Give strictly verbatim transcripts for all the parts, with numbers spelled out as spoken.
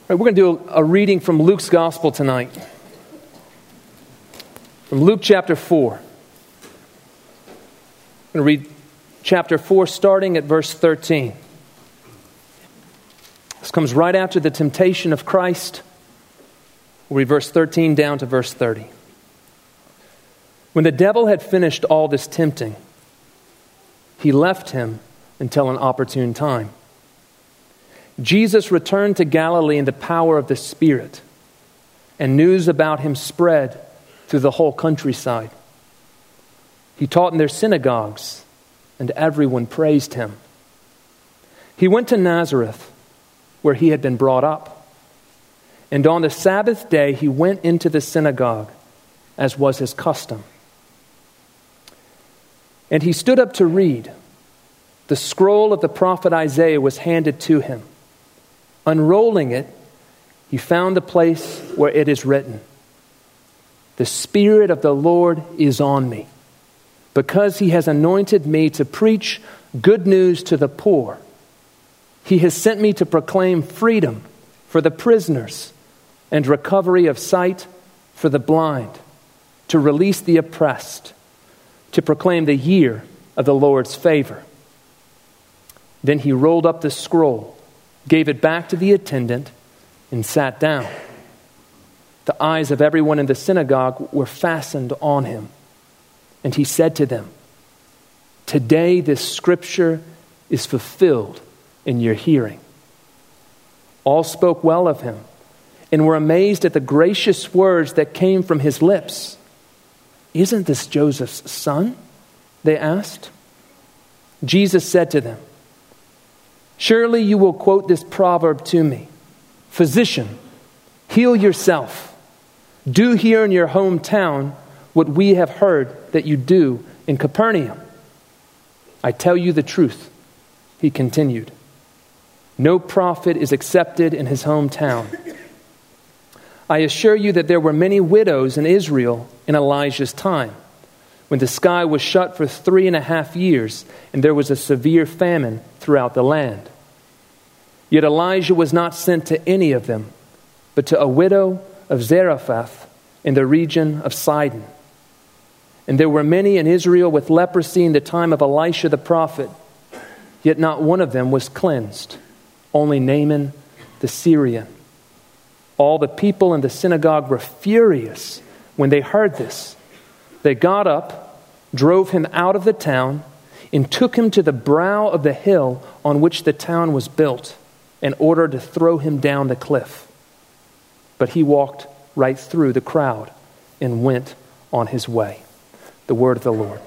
All right, we're going to do a, a reading from Luke's Gospel tonight. From Luke chapter four. I'm going to read chapter four starting at verse thirteen. This comes right after the temptation of Christ. We'll read verse thirteen down to verse thirty. When the devil had finished all this tempting, he left him until an opportune time. Jesus returned to Galilee in the power of the Spirit, and news about him spread through the whole countryside. He taught in their synagogues, and everyone praised him. He went to Nazareth, where he had been brought up. And on the Sabbath day he went into the synagogue, as was his custom. And he stood up to read. The scroll of the prophet Isaiah was handed to him. Unrolling it, he found the place where it is written, "The Spirit of the Lord is on me, because he has anointed me to preach good news to the poor. He has sent me to proclaim freedom for the prisoners and recovery of sight for the blind, to release the oppressed, to proclaim the year of the Lord's favor." Then he rolled up the scroll, gave it back to the attendant, and sat down. The eyes of everyone in the synagogue were fastened on him. And he said to them, "Today this scripture is fulfilled in your hearing." All spoke well of him and were amazed at the gracious words that came from his lips. "Isn't this Joseph's son?" they asked. Jesus said to them, "Surely you will quote this proverb to me, 'Physician, heal yourself. Do here in your hometown what we have heard that you do in Capernaum.' I tell you the truth," he continued. "No prophet is accepted in his hometown. I assure you that there were many widows in Israel in Elijah's time, when the sky was shut for three and a half years and there was a severe famine throughout the land. Yet Elijah was not sent to any of them, but to a widow of Zarephath in the region of Sidon. And there were many in Israel with leprosy in the time of Elisha the prophet, yet not one of them was cleansed, only Naaman the Syrian. All the people in the synagogue were furious when they heard this. They got up, drove him out of the town, and took him to the brow of the hill on which the town was built, in order to throw him down the cliff. But he walked right through the crowd and went on his way." The word of the Lord.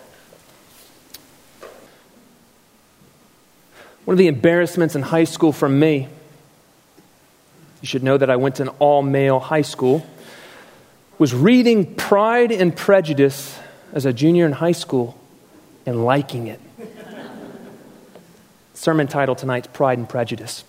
One of the embarrassments in high school for me, you should know that I went to an all-male high school, was reading Pride and Prejudice as a junior in high school and liking it. Sermon title tonight's Pride and Prejudice.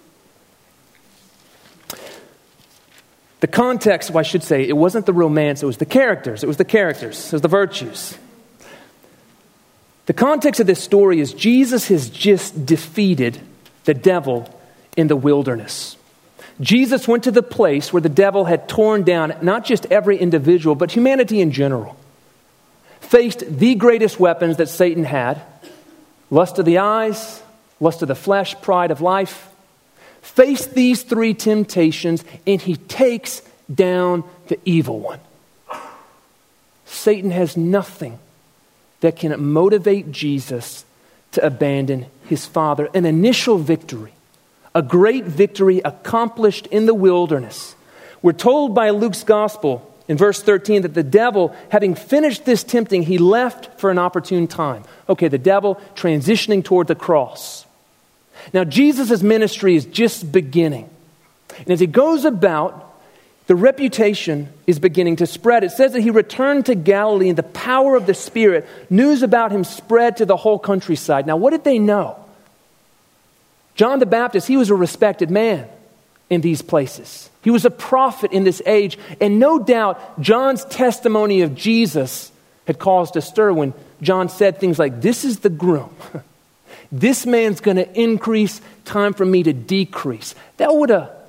The context, well, I should say, it wasn't the romance, it was the characters. It was the characters. It was the virtues. The context of this story is Jesus has just defeated the devil in the wilderness. Jesus went to the place where the devil had torn down not just every individual, but humanity in general. Faced the greatest weapons that Satan had: lust of the eyes, lust of the flesh, pride of life. Faced these three temptations, and he takes down the evil one. Satan has nothing that can motivate Jesus to abandon his Father. An initial victory, a great victory accomplished in the wilderness. We're told by Luke's gospel in verse thirteen that the devil, having finished this tempting, he left for an opportune time. Okay, the devil transitioning toward the cross. Now, Jesus' ministry is just beginning. And as he goes about, the reputation is beginning to spread. It says that he returned to Galilee in the power of the Spirit. News about him spread to the whole countryside. Now, what did they know? John the Baptist, he was a respected man in these places. He was a prophet in this age. And no doubt, John's testimony of Jesus had caused a stir when John said things like, "This is the groom. This man's going to increase, time for me to decrease." That would have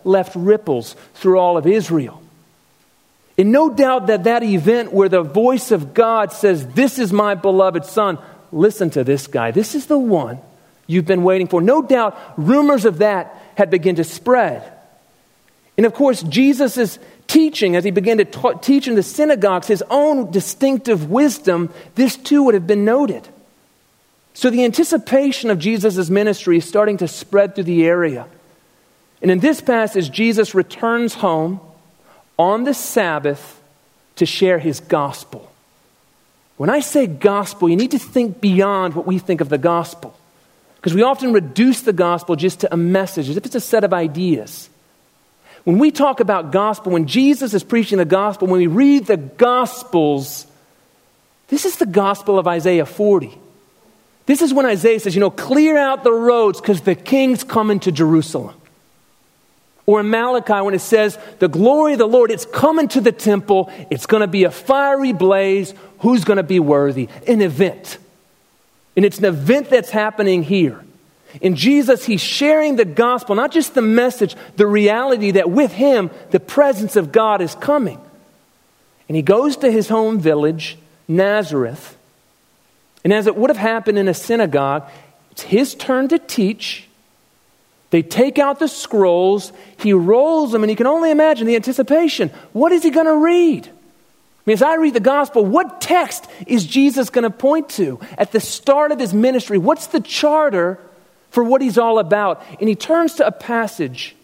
left ripples through all of Israel. And no doubt that that event where the voice of God says, "This is my beloved son, listen to this guy. This is the one you've been waiting for." No doubt rumors of that had begun to spread. And of course, Jesus' teaching, as he began to ta- teach in the synagogues, his own distinctive wisdom, this too would have been noted. So the anticipation of Jesus' ministry is starting to spread through the area. And in this passage, Jesus returns home on the Sabbath to share his gospel. When I say gospel, you need to think beyond what we think of the gospel. Because we often reduce the gospel just to a message, as if it's a set of ideas. When we talk about gospel, when Jesus is preaching the gospel, when we read the gospels, this is the gospel of Isaiah forty. This is when Isaiah says, you know, clear out the roads because the king's coming to Jerusalem. Or in Malachi when it says, the glory of the Lord, it's coming to the temple. It's going to be a fiery blaze. Who's going to be worthy? An event. And it's an event that's happening here. In Jesus, he's sharing the gospel, not just the message, the reality that with him, the presence of God is coming. And he goes to his home village, Nazareth. And as it would have happened in a synagogue, it's his turn to teach. They take out the scrolls, he rolls them, and you can only imagine the anticipation. What is he going to read? I mean, as I read the gospel, what text is Jesus going to point to at the start of his ministry? What's the charter for what he's all about? And he turns to a passage,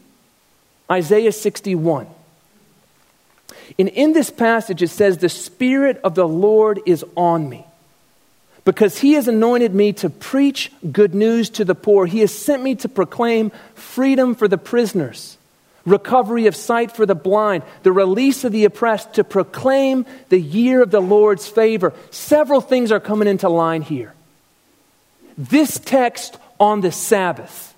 Isaiah sixty-one. And in this passage, it says, the Spirit of the Lord is on me, because he has anointed me to preach good news to the poor. He has sent me to proclaim freedom for the prisoners, recovery of sight for the blind, the release of the oppressed, to proclaim the year of the Lord's favor. Several things are coming into line here. This text on the Sabbath.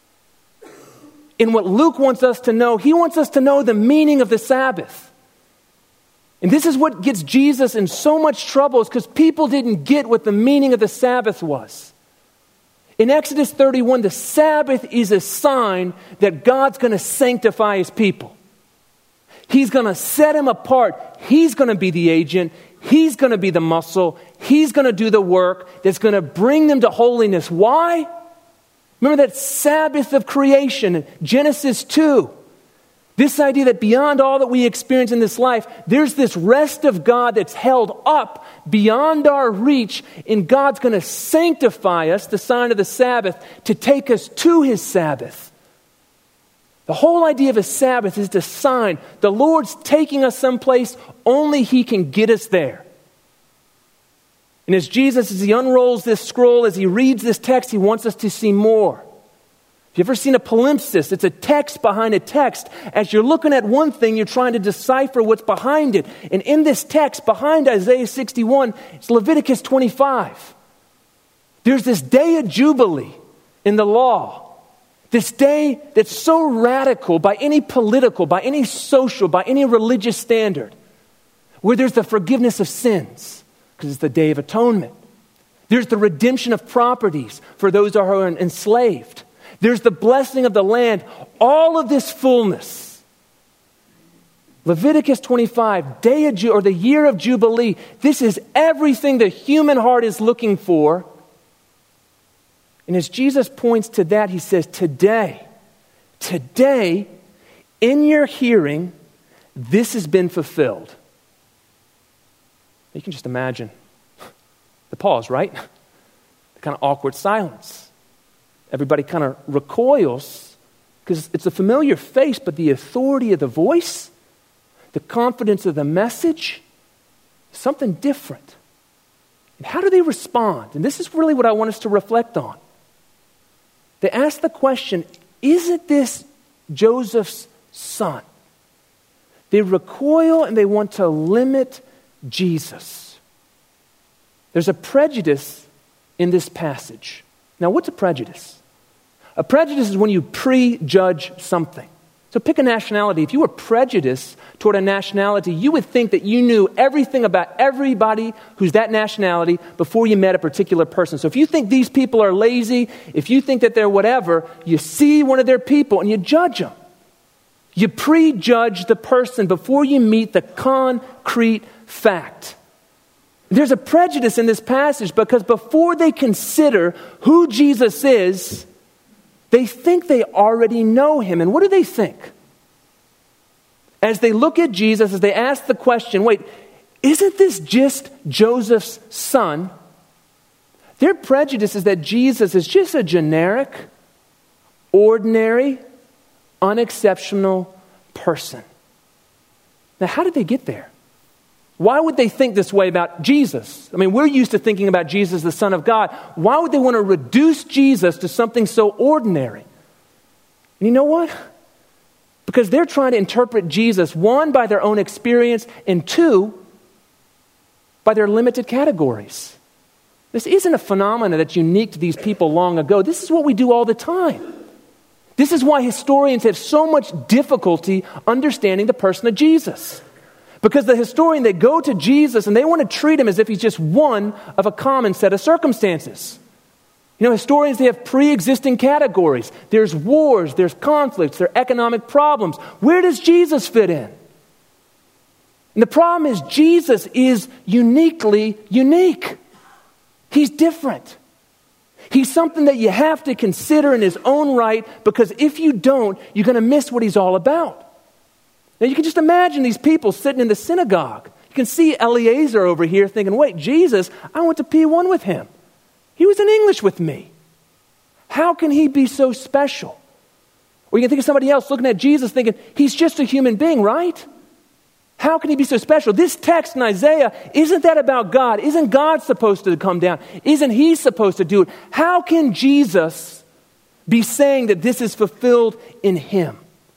In what Luke wants us to know, he wants us to know the meaning of the Sabbath. And this is what gets Jesus in so much trouble, is because people didn't get what the meaning of the Sabbath was. In Exodus thirty-one, the Sabbath is a sign that God's going to sanctify his people. He's going to set him apart. He's going to be the agent. He's going to be the muscle. He's going to do the work that's going to bring them to holiness. Why? Remember that Sabbath of creation in Genesis two. This idea that beyond all that we experience in this life, there's this rest of God that's held up beyond our reach, and God's going to sanctify us, the sign of the Sabbath, to take us to his Sabbath. The whole idea of a Sabbath is the sign the Lord's taking us someplace only he can get us there. And as Jesus, as he unrolls this scroll, as he reads this text, he wants us to see more. Have you ever seen a palimpsest? It's a text behind a text. As you're looking at one thing, you're trying to decipher what's behind it. And in this text, behind Isaiah sixty-one, it's Leviticus twenty-five. There's this day of Jubilee in the law. This day that's so radical by any political, by any social, by any religious standard, where there's the forgiveness of sins, because it's the Day of Atonement. There's the redemption of properties for those who are enslaved. There's the blessing of the land. All of this fullness. Leviticus twenty-five, day of Ju- or the year of Jubilee. This is everything the human heart is looking for. And as Jesus points to that, he says, today, today, in your hearing, this has been fulfilled. You can just imagine the pause, right? The kind of awkward silence. Everybody kind of recoils because it's a familiar face, but the authority of the voice, the confidence of the message, is something different. And how do they respond? And this is really what I want us to reflect on. They ask the question, isn't this Joseph's son? They recoil and they want to limit Jesus. There's a prejudice in this passage. Now, what's a prejudice? A prejudice is when you prejudge something. So pick a nationality. If you were prejudiced toward a nationality, you would think that you knew everything about everybody who's that nationality before you met a particular person. So if you think these people are lazy, if you think that they're whatever, you see one of their people and you judge them. You prejudge the person before you meet the concrete fact. There's a prejudice in this passage because before they consider who Jesus is, they think they already know him. And what do they think? As they look at Jesus, as they ask the question, wait, isn't this just Joseph's son? Their prejudice is that Jesus is just a generic, ordinary, unexceptional person. Now, how did they get there? Why would they think this way about Jesus? I mean, we're used to thinking about Jesus, the Son of God. Why would they want to reduce Jesus to something so ordinary? And you know what? Because they're trying to interpret Jesus, one, by their own experience, and two, by their limited categories. This isn't a phenomenon that's unique to these people long ago. This is what we do all the time. This is why historians have so much difficulty understanding the person of Jesus. Because the historian, they go to Jesus and they want to treat him as if he's just one of a common set of circumstances. You know, historians, they have pre-existing categories. There's wars, there's conflicts, there are economic problems. Where does Jesus fit in? And the problem is Jesus is uniquely unique. He's different. He's something that you have to consider in his own right, because if you don't, you're going to miss what he's all about. Now, you can just imagine these people sitting in the synagogue. You can see Eliezer over here thinking, wait, Jesus, I went to P one with him. He was in English with me. How can he be so special? Or you can think of somebody else looking at Jesus thinking, he's just a human being, right? How can he be so special? This text in Isaiah, isn't that about God? Isn't God supposed to come down? Isn't he supposed to do it? How can Jesus be saying that this is fulfilled in him?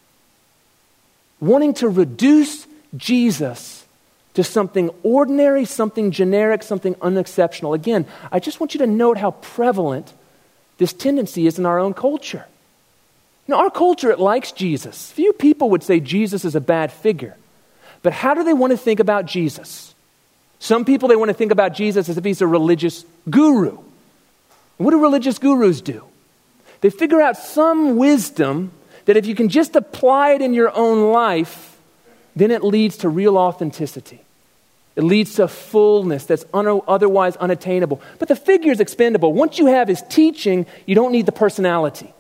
Wanting to reduce Jesus to something ordinary, something generic, something unexceptional. Again, I just want you to note how prevalent this tendency is in our own culture. You know, our culture, it likes Jesus. Few people would say Jesus is a bad figure. But how do they want to think about Jesus? Some people, they want to think about Jesus as if he's a religious guru. What do religious gurus do? They figure out some wisdom that if you can just apply it in your own life, then it leads to real authenticity. It leads to fullness that's un- otherwise unattainable. But the figure is expendable. Once you have his teaching, you don't need the personality.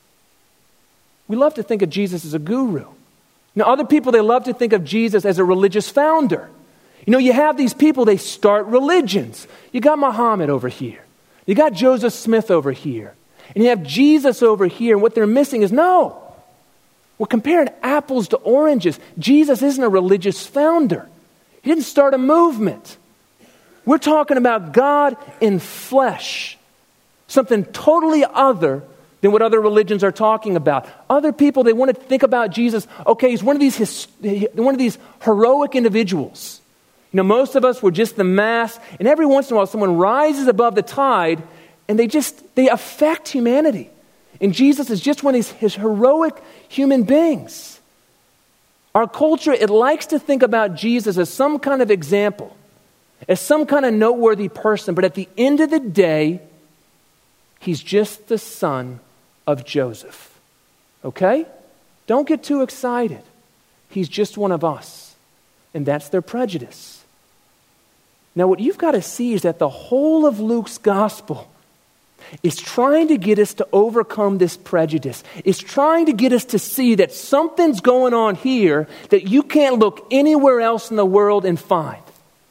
We love to think of Jesus as a guru. Now, other people, they love to think of Jesus as a religious founder. You know, you have these people, they start religions. You got Muhammad over here. You got Joseph Smith over here. And you have Jesus over here. And what they're missing is, no, we're comparing apples to oranges. Jesus isn't a religious founder. He didn't start a movement. We're talking about God in flesh. Something totally other than what other religions are talking about. Other people, they want to think about Jesus. Okay, he's one of these his, one of these heroic individuals. You know, most of us were just the mass, and every once in a while someone rises above the tide and they just, they affect humanity. And Jesus is just one of these his heroic human beings. Our culture, it likes to think about Jesus as some kind of example, as some kind of noteworthy person, but at the end of the day, he's just the son of Joseph. Okay? Don't get too excited. He's just one of us. And that's their prejudice. Now, what you've got to see is that the whole of Luke's gospel is trying to get us to overcome this prejudice. It's trying to get us to see that something's going on here that you can't look anywhere else in the world and find.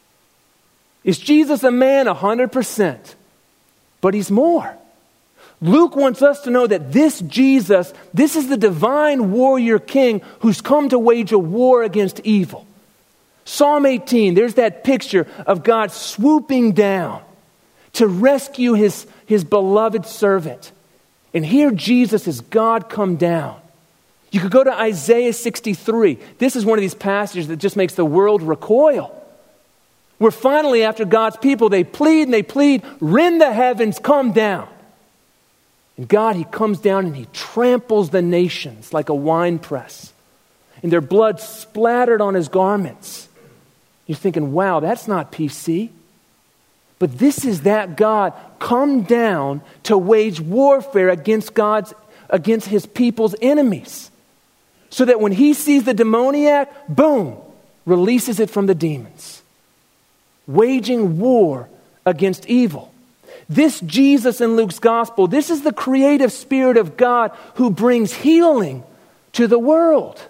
Is Jesus a man? one hundred percent. But he's more. Luke wants us to know that this Jesus, this is the divine warrior king who's come to wage a war against evil. Psalm eighteen, there's that picture of God swooping down to rescue his, his beloved servant. And here Jesus is God come down. You could go to Isaiah sixty-three. This is one of these passages that just makes the world recoil. Where finally, after God's people, they plead and they plead, rend the heavens, come down. And God, he comes down and he tramples the nations like a winepress. And their blood splattered on his garments. You're thinking, wow, that's not P C. But this is that God come down to wage warfare against God's, against his people's enemies. so that when he sees the demoniac, boom, releases it from the demons, waging war against evil. This Jesus in Luke's gospel, this is the creative Spirit of God who brings healing to the world.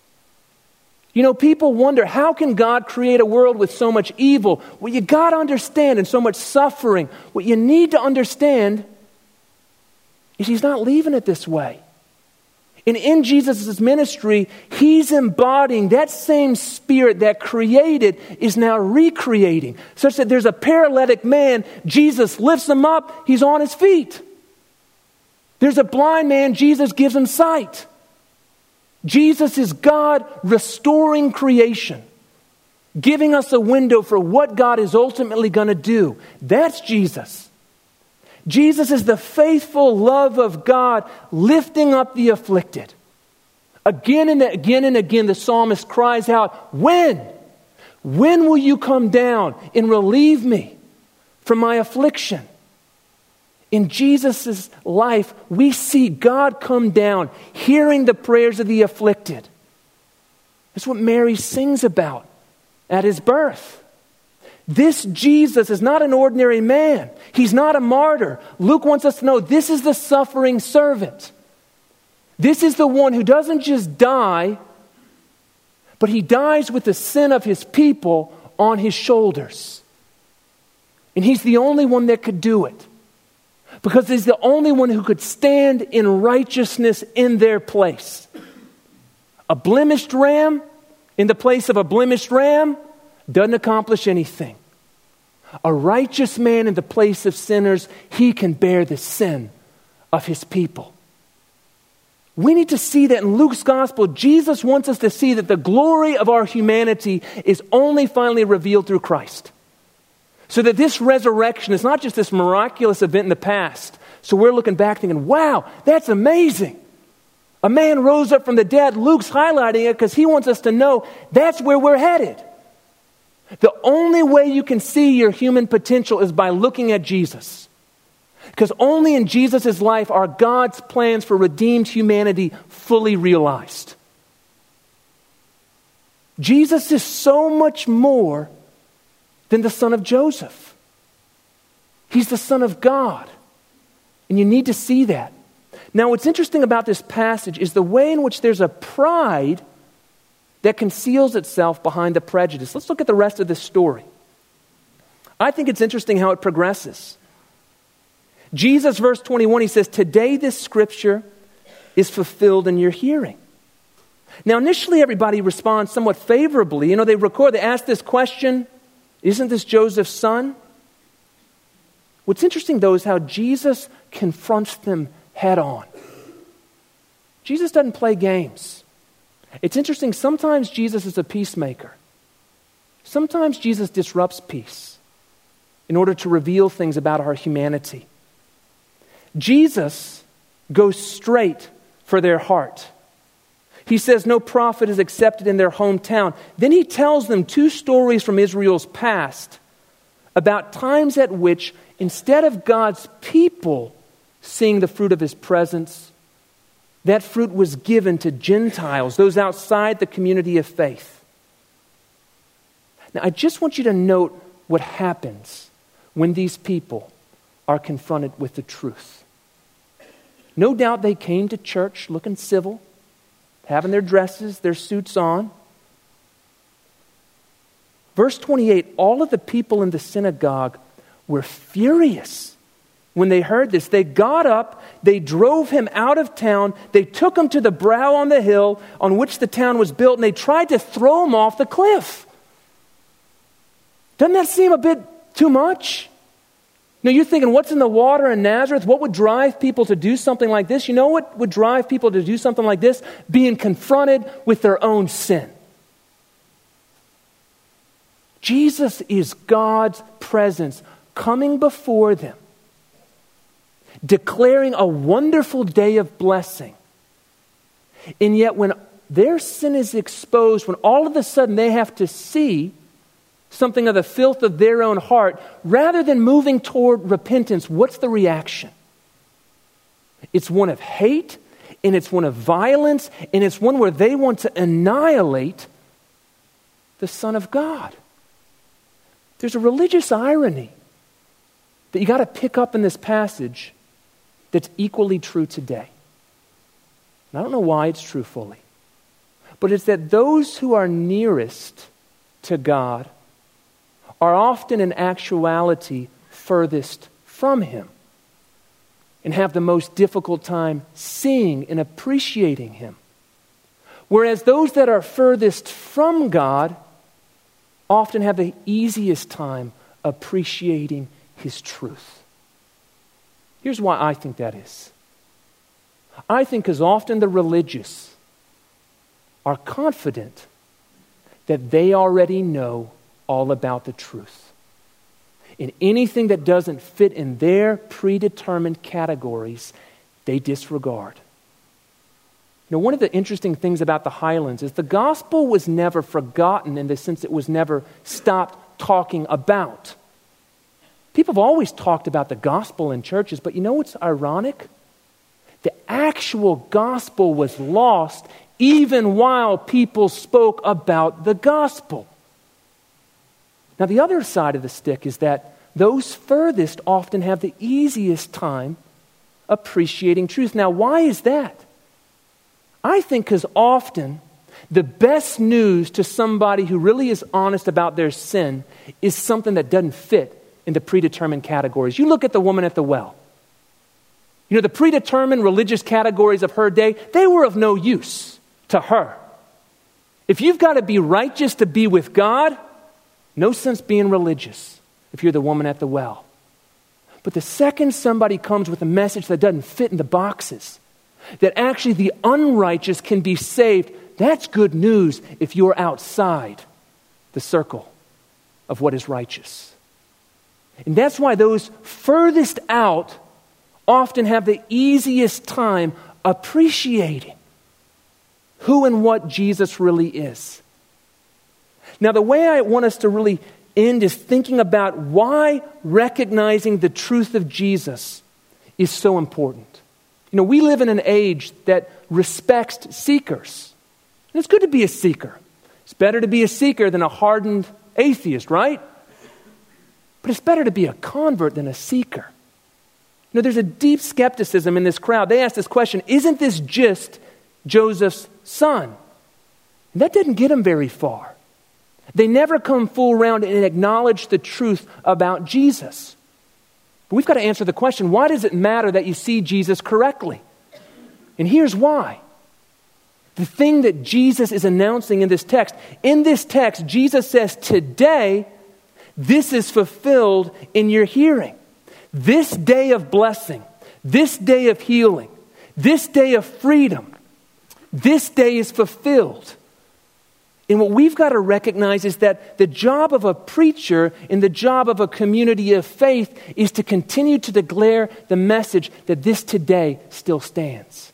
You know, people wonder, how can God create a world with so much evil? Well, you got to understand, and so much suffering. What you need to understand is he's not leaving it this way. And in Jesus' ministry, he's embodying that same Spirit that created is now recreating. Such that there's a paralytic man, Jesus lifts him up, he's on his feet. There's a blind man, Jesus gives him sight. Jesus is God restoring creation, giving us a window for what God is ultimately going to do. That's Jesus. Jesus is the faithful love of God lifting up the afflicted. Again and again and again, the psalmist cries out, when? When will you come down and relieve me from my affliction? In Jesus' life, we see God come down, hearing the prayers of the afflicted. That's what Mary sings about at his birth. This Jesus is not an ordinary man. He's not a martyr. Luke wants us to know this is the suffering servant. This is the one who doesn't just die, but he dies with the sin of his people on his shoulders. And he's the only one that could do it, because he's the only one who could stand in righteousness in their place. A blemished ram in the place of a blemished ram doesn't accomplish anything. A righteous man in the place of sinners, he can bear the sin of his people. We need to see that in Luke's gospel. Jesus wants us to see that the glory of our humanity is only finally revealed through Christ. So that this resurrection is not just this miraculous event in the past. So we're looking back thinking, wow, that's amazing. A man rose up from the dead. Luke's highlighting it because he wants us to know that's where we're headed. The only way you can see your human potential is by looking at Jesus. Because only in Jesus' life are God's plans for redeemed humanity fully realized. Jesus is so much more than the son of Joseph. He's the Son of God. And you need to see that. Now, what's interesting about this passage is the way in which there's a pride that conceals itself behind the prejudice. Let's look at the rest of this story. I think it's interesting how it progresses. Jesus, verse twenty-one, he says, today this scripture is fulfilled in your hearing. Now, initially, everybody responds somewhat favorably. You know, they record, they ask this question, isn't this Joseph's son? What's interesting, though, is how Jesus confronts them head on. Jesus doesn't play games. It's interesting, sometimes Jesus is a peacemaker. Sometimes Jesus disrupts peace in order to reveal things about our humanity. Jesus goes straight for their heart. He says no prophet is accepted in their hometown. Then he tells them two stories from Israel's past about times at which, instead of God's people seeing the fruit of his presence, that fruit was given to Gentiles, those outside the community of faith. Now, I just want you to note what happens when these people are confronted with the truth. No doubt they came to church looking civil, having their dresses, their suits on. Verse twenty-eight, all of the people in the synagogue were furious when they heard this. They got up, they drove him out of town, they took him to the brow on the hill on which the town was built, and they tried to throw him off the cliff. Doesn't that seem a bit too much? Now you're thinking, what's in the water in Nazareth? What would drive people to do something like this? You know what would drive people to do something like this? Being confronted with their own sin. Jesus is God's presence coming before them, declaring a wonderful day of blessing. And yet when their sin is exposed, when all of a sudden they have to see something of the filth of their own heart, rather than moving toward repentance, what's the reaction? It's one of hate. and it's one of violence, and it's one where they want to annihilate the Son of God. There's a religious irony that you got to pick up in this passage that's equally true today. And I don't know why it's true fully, but it's that those who are nearest to God are often in actuality furthest from Him and have the most difficult time seeing and appreciating Him. Whereas those that are furthest from God often have the easiest time appreciating His truth. Here's why I think that is. I think because often the religious are confident that they already know all about the truth. And anything that doesn't fit in their predetermined categories, they disregard. You know, one of the interesting things about the Highlands is the gospel was never forgotten in the sense it was never stopped talking about. People have always talked about the gospel in churches, but you know what's ironic? The actual gospel was lost even while people spoke about the gospel. Now, the other side of the stick is that those furthest often have the easiest time appreciating truth. Now, why is that? I think because often the best news to somebody who really is honest about their sin is something that doesn't fit in the predetermined categories. You look at the woman at the well. You know, the predetermined religious categories of her day, they were of no use to her. If you've got to be righteous to be with God, no sense being religious if you're the woman at the well. But the second somebody comes with a message that doesn't fit in the boxes, that actually the unrighteous can be saved, that's good news if you're outside the circle of what is righteous. And that's why those furthest out often have the easiest time appreciating who and what Jesus really is. Now, the way I want us to really end is thinking about why recognizing the truth of Jesus is so important. You know, we live in an age that respects seekers. And it's good to be a seeker. It's better to be a seeker than a hardened atheist, right? But it's better to be a convert than a seeker. You know, there's a deep skepticism in this crowd. They ask this question, isn't this just Joseph's son? And that didn't get them very far. They never come full round and acknowledge the truth about Jesus. But we've got to answer the question, why does it matter that you see Jesus correctly? And here's why. The thing that Jesus is announcing in this text, in this text, Jesus says, today, this is fulfilled in your hearing. This day of blessing, this day of healing, this day of freedom, this day is fulfilled. And what we've got to recognize is that the job of a preacher and the job of a community of faith is to continue to declare the message that this today still stands.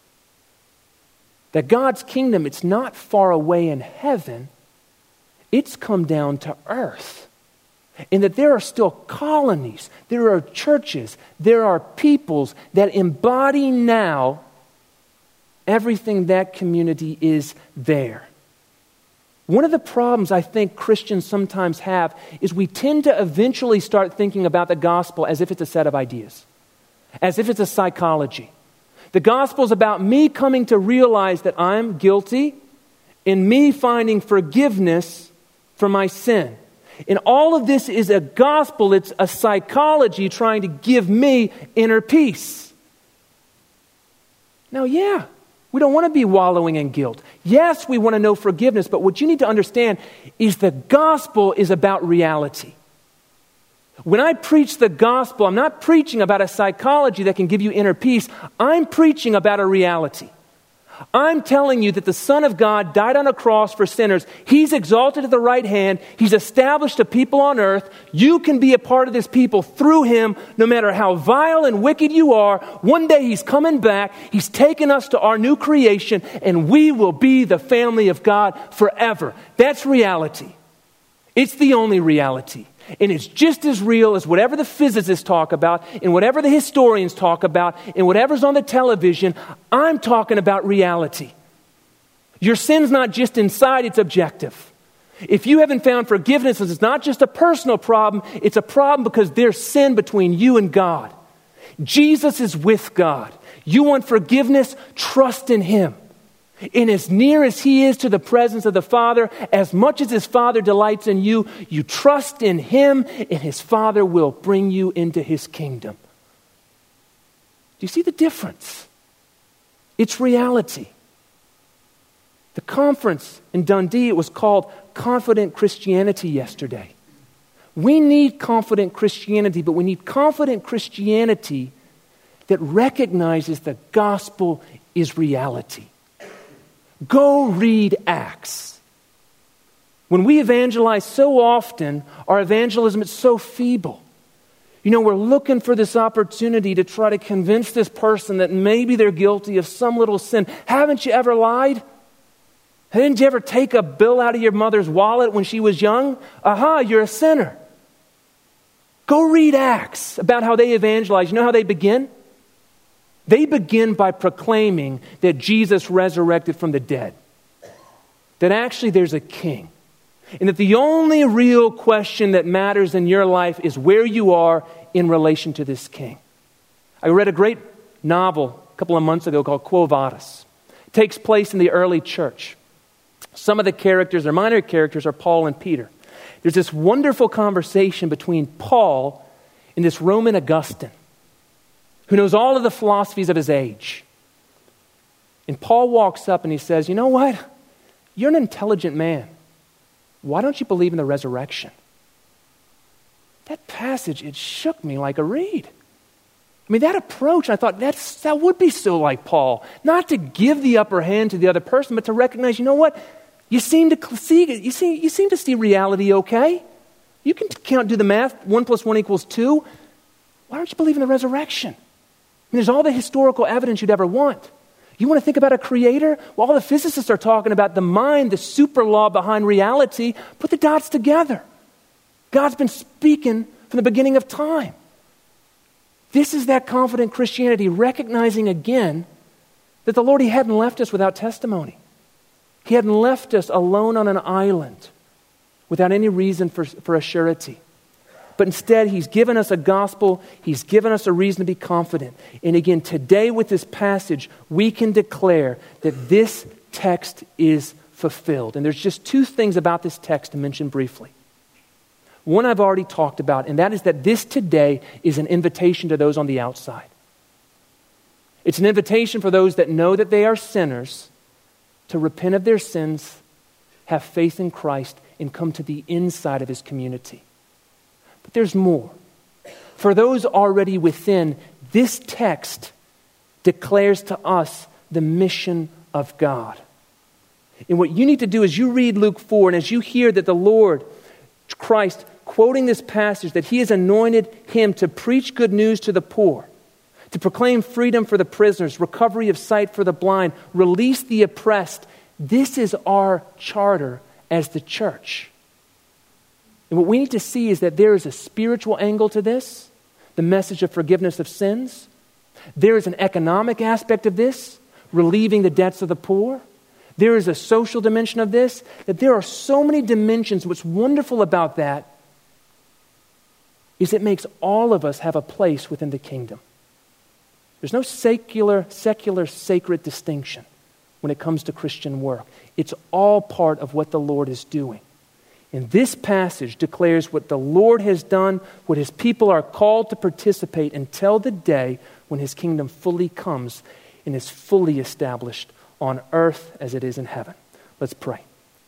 That God's kingdom, it's not far away in heaven, it's come down to earth. And that there are still colonies, there are churches, there are peoples that embody now everything that community is there. One of the problems I think Christians sometimes have is we tend to eventually start thinking about the gospel as if it's a set of ideas, as if it's a psychology. The gospel is about me coming to realize that I'm guilty and me finding forgiveness for my sin. And all of this is a gospel, it's a psychology trying to give me inner peace. Now, yeah, we don't want to be wallowing in guilt. Yes, we want to know forgiveness, but what you need to understand is the gospel is about reality. When I preach the gospel, I'm not preaching about a psychology that can give you inner peace. I'm preaching about a reality. I'm telling you that the Son of God died on a cross for sinners. He's exalted at the right hand. He's established a people on earth. You can be a part of this people through Him, no matter how vile and wicked you are. One day He's coming back. He's taken us to our new creation, and we will be the family of God forever. That's reality. It's the only reality. And it's just as real as whatever the physicists talk about and whatever the historians talk about and whatever's on the television. I'm talking about reality. Your sin's not just inside, it's objective. If you haven't found forgiveness, it's not just a personal problem, it's a problem because there's sin between you and God. Jesus is with God. You want forgiveness? Trust in Him. And as near as He is to the presence of the Father, as much as His Father delights in you, you trust in Him, and His Father will bring you into His kingdom. Do you see the difference? It's reality. The conference in Dundee, it was called Confident Christianity yesterday. We need confident Christianity, but we need confident Christianity that recognizes the gospel is reality. Go read Acts. When we evangelize so often, our evangelism is so feeble. You know, we're looking for this opportunity to try to convince this person that maybe they're guilty of some little sin. Haven't you ever lied? Didn't you ever take a bill out of your mother's wallet when she was young? Aha, you're a sinner. Go read Acts about how they evangelize. You know how they begin? They begin by proclaiming that Jesus resurrected from the dead. That actually there's a king. And that the only real question that matters in your life is where you are in relation to this king. I read a great novel a couple of months ago called Quo Vadis. It takes place in the early church. Some of the characters, or minor characters, are Paul and Peter. There's this wonderful conversation between Paul and this Roman Augustine, who knows all of the philosophies of his age. And Paul walks up and he says, you know what? You're an intelligent man. Why don't you believe in the resurrection? That passage, it shook me like a reed. I mean, that approach, I thought, that's, that would be so like Paul. Not to give the upper hand to the other person, but to recognize, you know what? You seem to see, you seem, you seem to see reality okay. You can count, do the math. One plus one equals two. Why don't you believe in the resurrection? I mean, there's all the historical evidence you'd ever want. You want to think about a creator? Well, all the physicists are talking about the mind, the super law behind reality. Put the dots together. God's been speaking from the beginning of time. This is that confident Christianity, recognizing again that the Lord, He hadn't left us without testimony. He hadn't left us alone on an island without any reason for, for a surety. But instead, He's given us a gospel. He's given us a reason to be confident. And again, today with this passage, we can declare that this text is fulfilled. And there's just two things about this text to mention briefly. One I've already talked about, and that is that this today is an invitation to those on the outside. It's an invitation for those that know that they are sinners to repent of their sins, have faith in Christ, and come to the inside of His community. But there's more. For those already within, this text declares to us the mission of God. And what you need to do is you read Luke four, and as you hear that the Lord, Christ, quoting this passage, that He has anointed Him to preach good news to the poor, to proclaim freedom for the prisoners, recovery of sight for the blind, release the oppressed. This is our charter as the church. And what we need to see is that there is a spiritual angle to this, the message of forgiveness of sins. There is an economic aspect of this, relieving the debts of the poor. There is a social dimension of this, that there are so many dimensions. What's wonderful about that is it makes all of us have a place within the kingdom. There's no secular, secular, sacred distinction when it comes to Christian work. It's all part of what the Lord is doing. And this passage declares what the Lord has done, what His people are called to participate until the day when His kingdom fully comes and is fully established on earth as it is in heaven. Let's pray.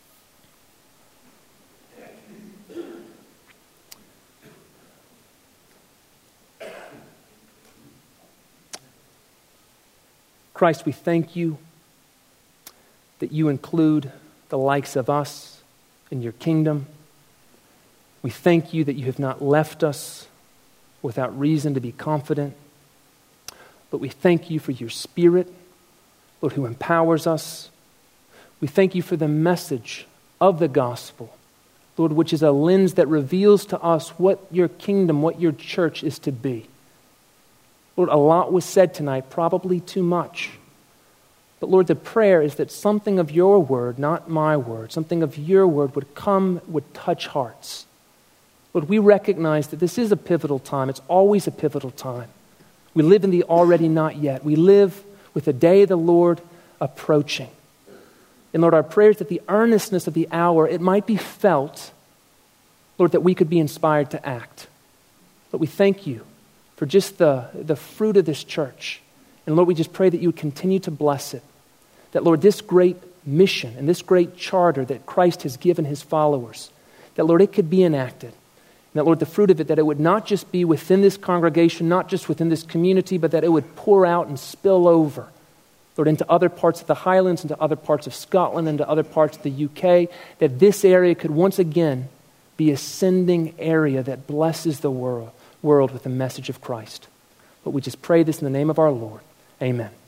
Christ, we thank You that You include the likes of us in Your kingdom. We thank You that You have not left us without reason to be confident. But we thank You for Your Spirit, Lord, who empowers us. We thank You for the message of the gospel Lord, which is a lens that reveals to us what your kingdom, what your church is to be. Lord, a lot was said tonight, probably too much. But Lord, the prayer is that something of your word, not my word, something of your word would come, would touch hearts. Lord, we recognize that this is a pivotal time. It's always a pivotal time. We live in the already not yet. We live with the day of the Lord approaching. And Lord, our prayer is that the earnestness of the hour, it might be felt, Lord, that we could be inspired to act. But we thank you for just the, the fruit of this church. And Lord, we just pray that you would continue to bless it. That, Lord, this great mission and this great charter that Christ has given his followers, that, Lord, it could be enacted. And that, Lord, the fruit of it, that it would not just be within this congregation, not just within this community, but that it would pour out and spill over, Lord, into other parts of the Highlands, into other parts of Scotland, into other parts of the U K, that this area could once again be a sending area that blesses the world, world with the message of Christ. But we just pray this in the name of our Lord. Amen.